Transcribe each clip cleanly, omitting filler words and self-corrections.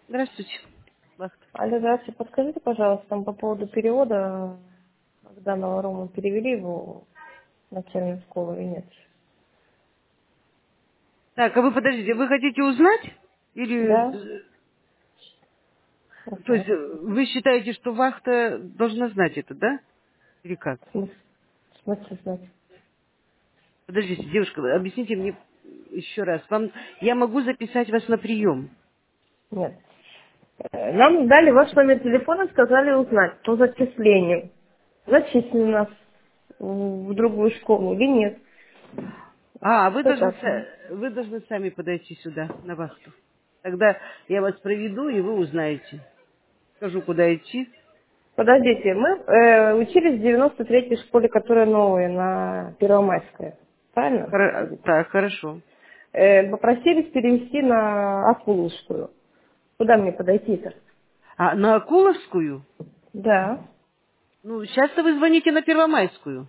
Здравствуйте. Вахта. Алло, здравствуйте. Подскажите, пожалуйста, там по поводу перевода, когда на Рому перевели его в начальную школу или нет? Так, а вы подождите, вы хотите узнать? Да? Или, то есть, Узнать. вы считаете, что вахта должна знать это, да? Или как? В смысле знать? Подождите, девушка, вы объясните мне еще раз. Я могу записать вас на прием. Нет. Нам дали ваш номер телефона, сказали узнать по зачислению. Зачислили нас в другую школу или нет? А, Что так? вы должны сами подойти сюда, на вахту. Тогда я вас проведу, и вы узнаете. Скажу, куда идти. Подождите, мы учились в 93-й школе, которая новая, на Первомайская. Правильно? Так, хорошо. Попросились перевести на Акулушскую. Куда мне подойти-то? А на Акуловскую? Да. Ну, сейчас-то вы звоните на Первомайскую.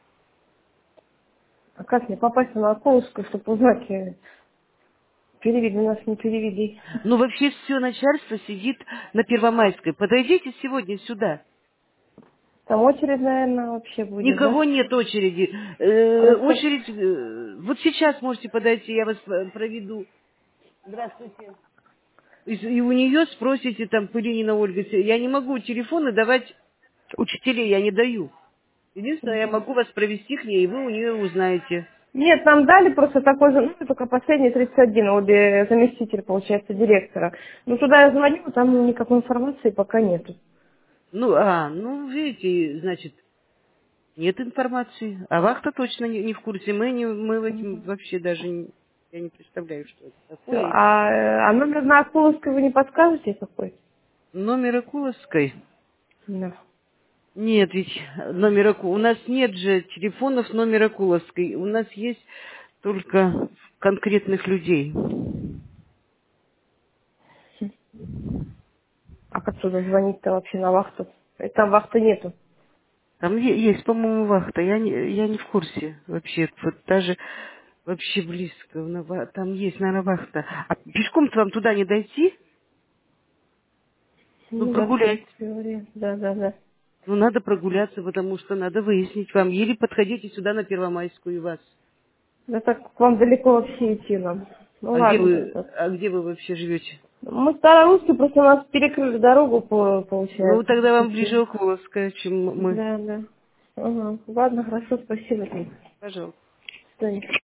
А как мне попасть на Акулушскую, чтобы узнать, перевели нас, не перевели? Ну, вообще все начальство сидит на Первомайской. Подойдите сегодня сюда. Там очередь, наверное, вообще будет, да? Никого нет очереди. Просто Очередь, вот сейчас можете подойти, я вас проведу. Здравствуйте. И у нее спросите, там, Пылинина Ольга. Я не могу телефоны давать учителей, я не даю. Единственное, я Мгм. могу вас провести к ней, и вы у нее узнаете. Нет, нам дали просто такой же, ну, только последний 31, обе заместитель, получается, директора. Ну, туда я звоню, там никакой информации пока нету. Ну, видите, значит, нет информации. А вахта точно не в курсе. Мы в этом вообще даже я не представляю, что это Всё. такое. А номер на Акуловской вы не подскажете какой? Номер Акуловской? Да. Нет, ведь номер У нас нет же телефонов номера Акуловской. У нас есть только конкретных людей. А как туда звонить-то вообще на вахту? Там вахты нету. Там есть, по-моему, вахта. Я не в курсе вообще. Вот даже вообще близко. Там есть, наверное, вахта. А пешком-то вам туда не дойти? Ну, Ну да, в прогулять. принципе, вариант. Да, да, да. Ну, надо прогуляться, потому что надо выяснить вам. Или подходите сюда на Первомайскую и вас. Да так к вам далеко вообще идти нам. Ну ладно тогда. А где вы вообще живете? Мы старорусские, просто у нас перекрыли дорогу, Ну, получается. тогда вам Чуть-чуть. ближе Окуловская, чем мы. Да, да. Ага. Ладно, хорошо, спасибо. До Пожалуйста. свидания.